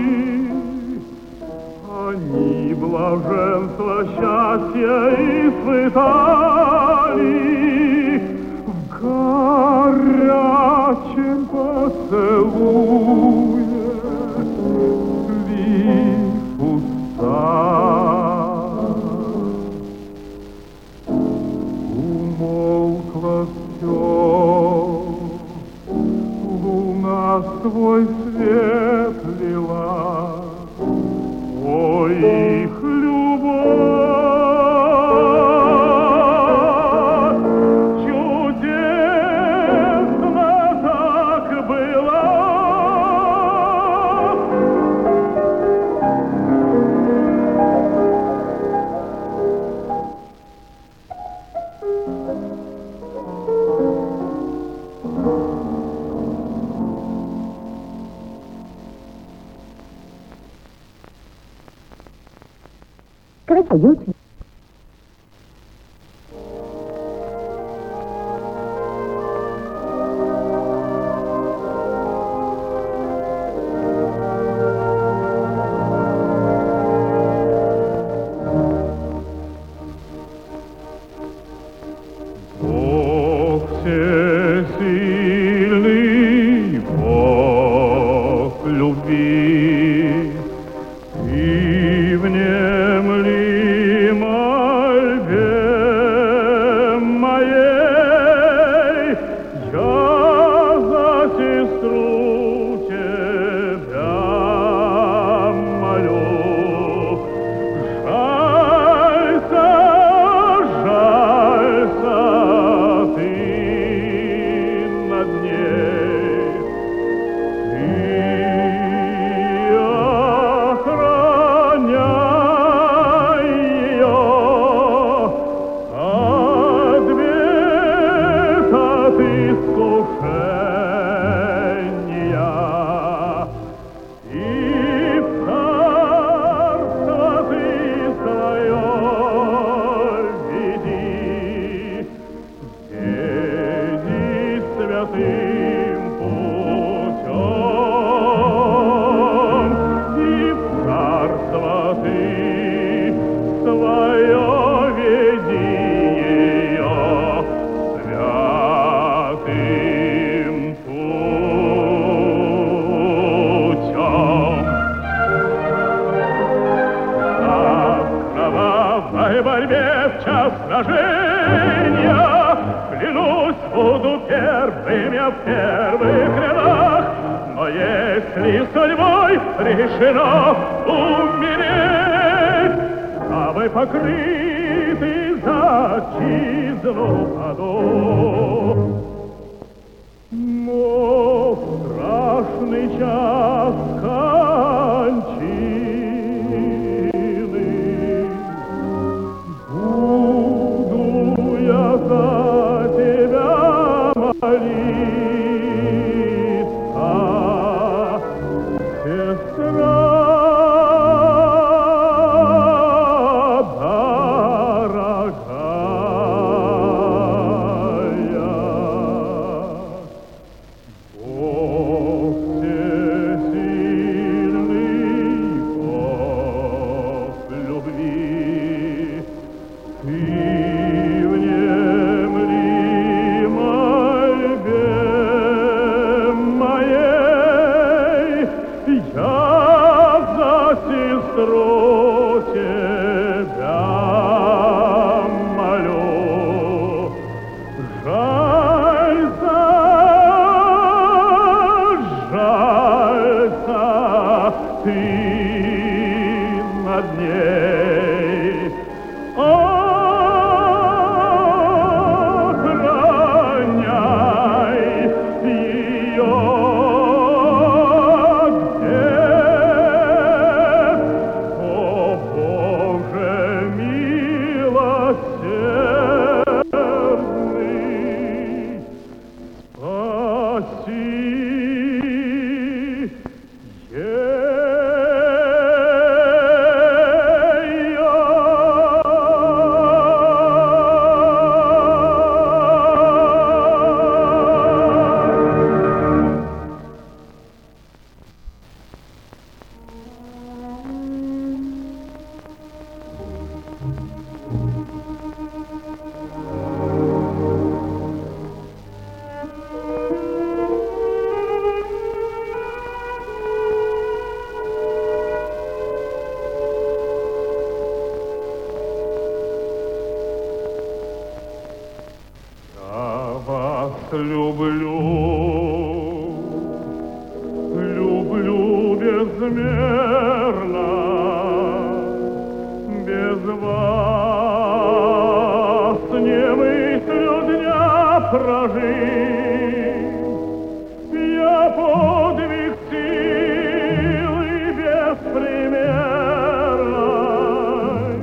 они блаженство счастья испытали в горячем поцелуе. Умолкло все, луна свой свет лила, ой, их любовь чудесно так была. Các bạn YouTube. Бог всесильный, Бог любви, и внемли мольбе моей, я за сестру тебя молю. Жалься, жалься ты над ней, ты охраняй ее от бед, от искушения, и в царство ты свое веди, веди святым путем, и в царство ты свое веди ее святым путем. А в кровавой борьбе в час сражения, клянусь, буду первым я в первых рядах, но если судьбой решено умереть, а вы покрыты за отчизну паду. Но страшный час кончины, буду я за тебя молиться, сестра дорогая. Бог всесильный, над ней. Охраняй ее, где, о Боже милосердный, спаси люблю, люблю безмерно, без вас не мыслю дня прожить. Я подвиг силы беспримерной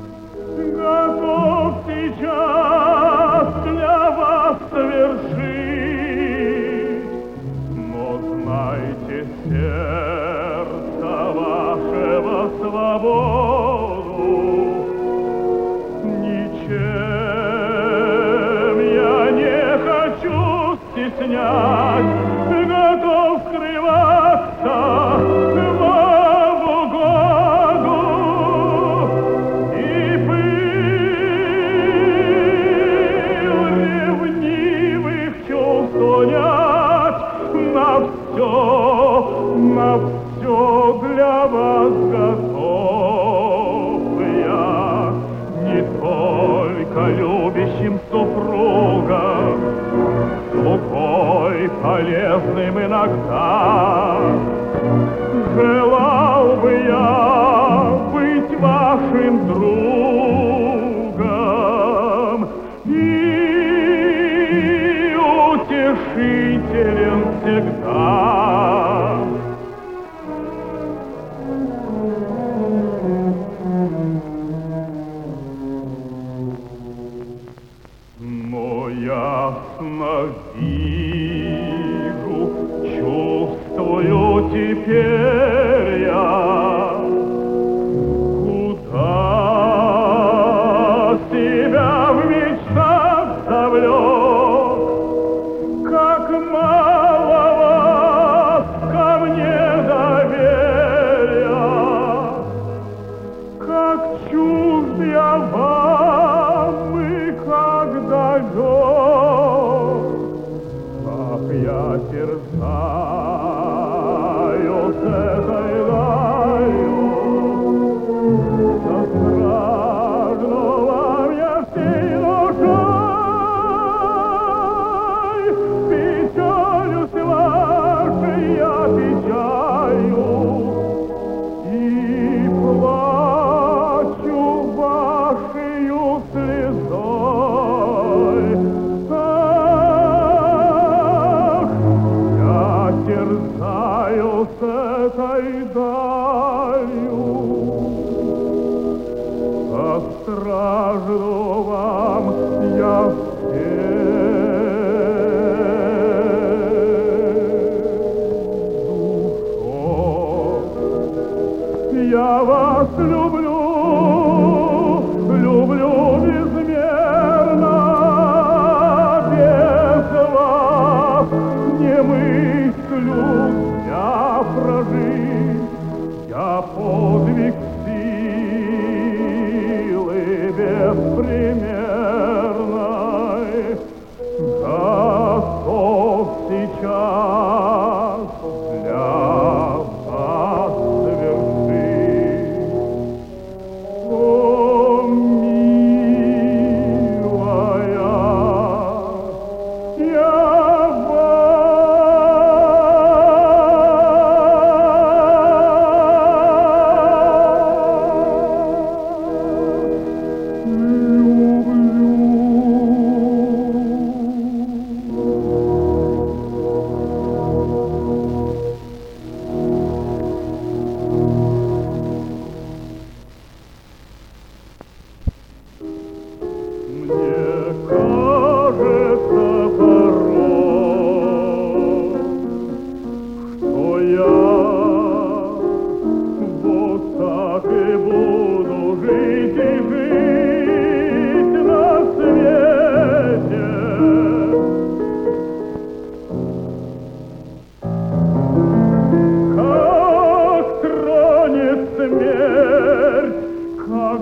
готов сейчас для вас совершить, но знайте, сердца вашего свободу ничем я не хочу стеснять, готов скрываться вам в угоду и пыл ревнивых чувств унять. На все, на все для вас готов я, не только любящим супругам, слугой полезным иногда. Желал бы я быть вашим другом и утешителен всегда. Но ясно вижу, чувствую теперь я, куда себя в мечтах завлек, как мало вас ко мне доверия, как чужд я вам и как далек, как я терзаю с этой далью, застражду вам я всей душой, печалюсь вашей я печалью и плачу вашею слезой. Ах, я терзаю с этой далью, а стражду вам я душой. Я вас люблю, люблю безмерно, без вас не мыслю дня прожить. Я подвиг силы беспримерной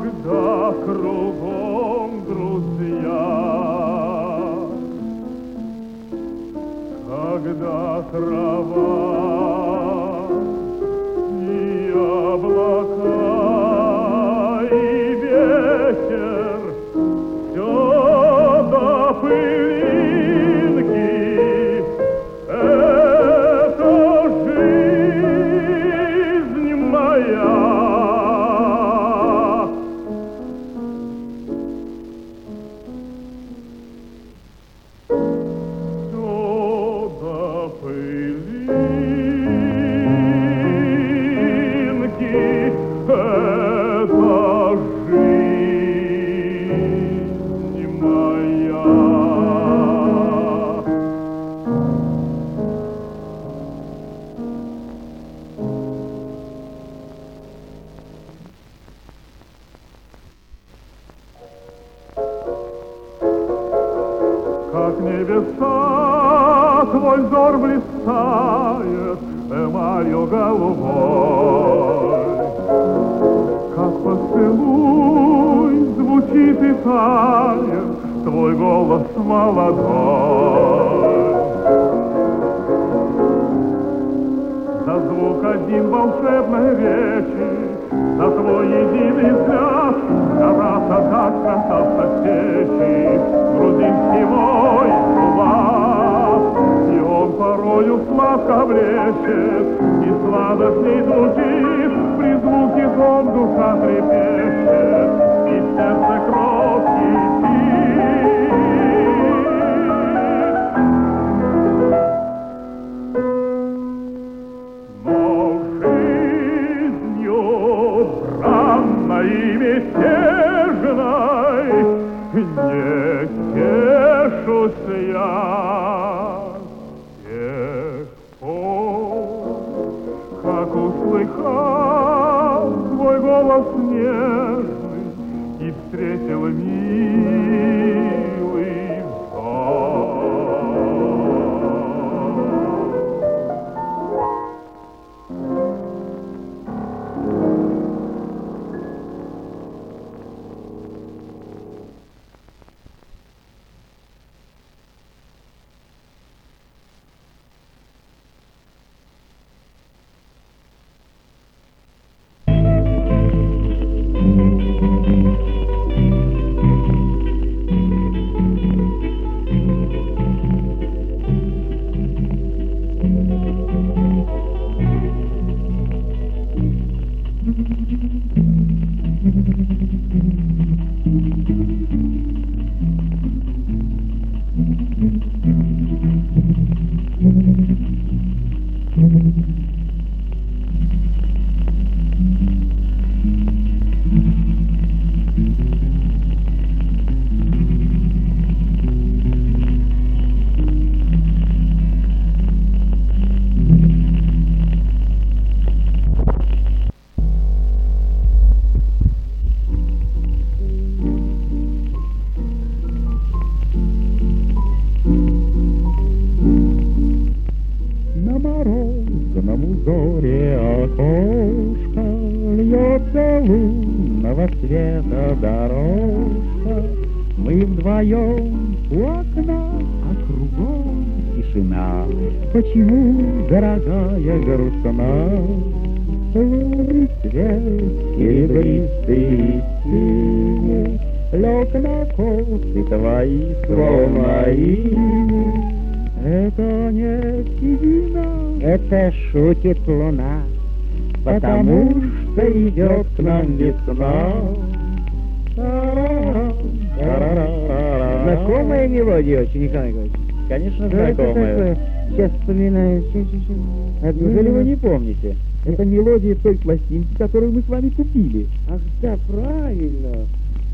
когда кругом друзья, когда трава и облака и ветер все до пылинки, это жизнь моя. Как небеса твой взор блистает эмалью голубой, как поцелуй звучит и тает твой голос молодой. За звук один волшебной речи, за твой единый взгляд, гораздо так касаться встречи, грузинский мой кулак, и он порою сладко блещет, и сладостней звучит, при звуке том душа трепещет, и в сердце кровь кипит. Но жизнью бранной и мятежной не тешусь я тех пор, как услыхал твой голос нежный и встретил милый взор. лунного света дорожка. Мы вдвоем у окна, а кругом тишина. Почему, дорогая, грустна? Лунный свет серебристый синий лег на косы твои, словно ими. Это не седина, это шутит луна, потому что идет к нам весна. Знакомая мелодия очень, Николай Николаевич? Конечно, Да, знакомая. это такое. Сейчас вспоминаю. А неужели вы не помните? Это мелодия той пластинки, которую мы с вами купили. Ах да, правильно.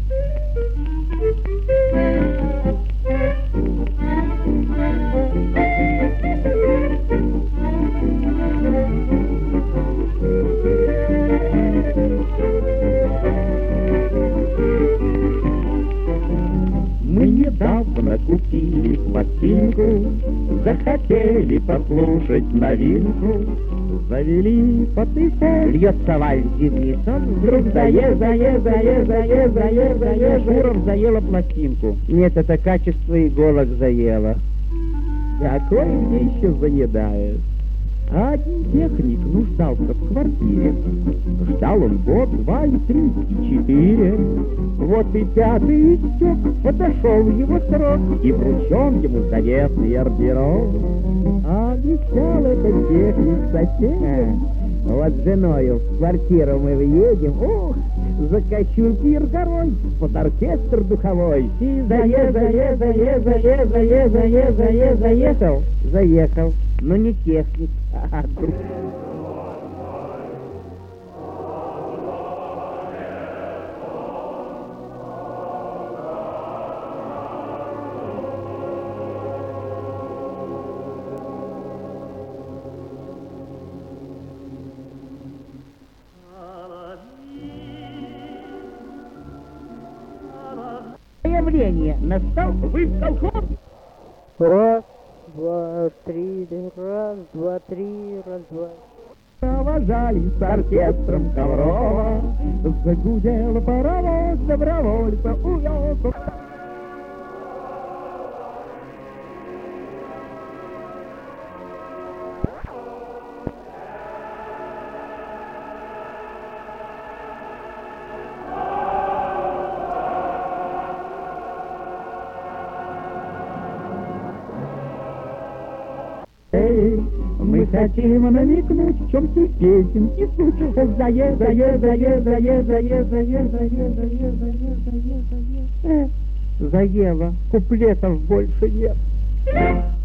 Мы недавно купили пластинку, захотели послушать новинку. завели потыхом. Льется вальс зимний сон, вдруг заез, заез, заез, заез, заез, заез, Шуров заела пластинку. Нет, это качество иголок заело. Какой мне еще заедает? А один техник нуждался в квартире. Ждал он год, два, и три, и четыре. Вот и пятый истек, подошел его срок, и вручен ему заветный ордерок. А обещал этот техник соседям: вот с женою в квартиру мы въедем, ох, закачу пир горой, под оркестр духовой. И заез, заез, заез, заез, заез, заез, заез, заехал, заехал, но не техник, а друг. Явление настал, вы в колхоз? Раз, два, три, раз, два, три, раз, два. Провожали с оркестром Коврова, загудел паровоз, добровольца увез. Мы хотим намекнуть, в чем суть песенки суть. Заез, заез, заез, заез, заез, заез, заез, заез, заез, заез, заез. Заело, куплетов больше нет.